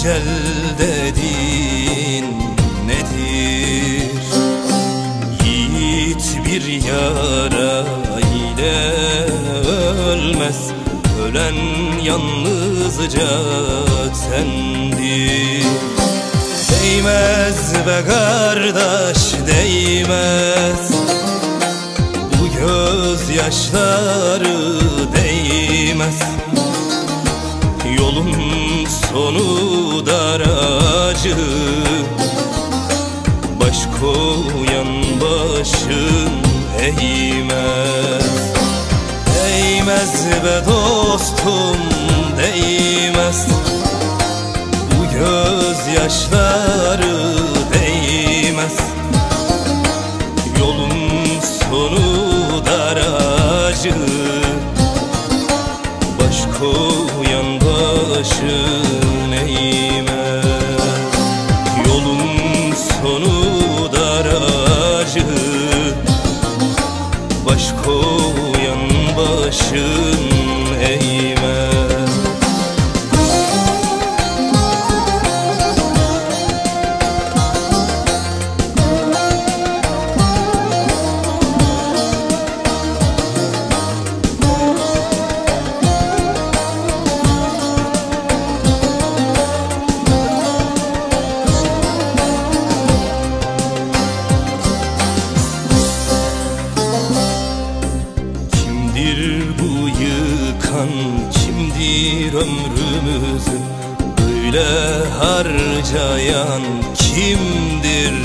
ecel dediğin nedir? Yiğit bir yara ile ölmez, ölen yalnızca sendir. Değmez be kardeş, değmez bu gözyaşları, değmez. Yolun sonu daracı, baş koyan başın eğmez. Değmez be dostum, değmez bu gözyaşları, değmez. Yolun sonu daracı, baş koyan başın eğmez. Yolun sonu daracı, baş koyan başın eğmez. Bu yıkan kimdir, ömrümüzü böyle harcayan kimdir?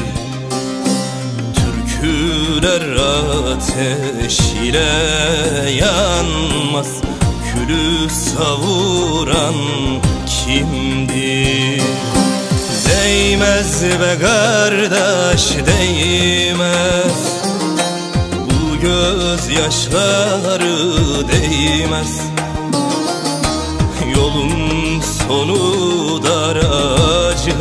Türküler ateş ile yanmaz, külü savuran kimdir? Değmez be kardeş, değmez bu gözyaşları, değmez. Yolun sonu daracı,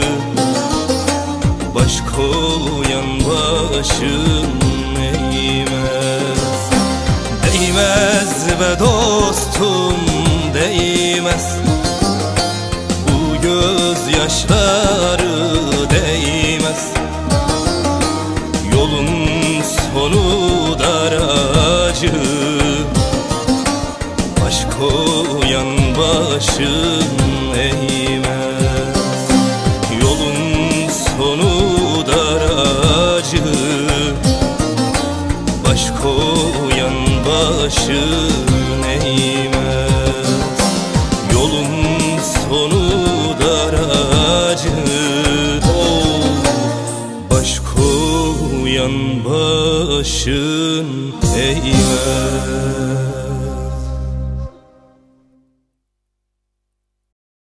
baş koyan başın eğmez. Değmez be dostum, değmez bu gözyaşları, değmez. Yolun sonu daracı, baş koyan başın eğmez. Yolun sonu daracı, baş koyan başın eğmez. Yolun sonu daracı, baş koyan başın eğmez.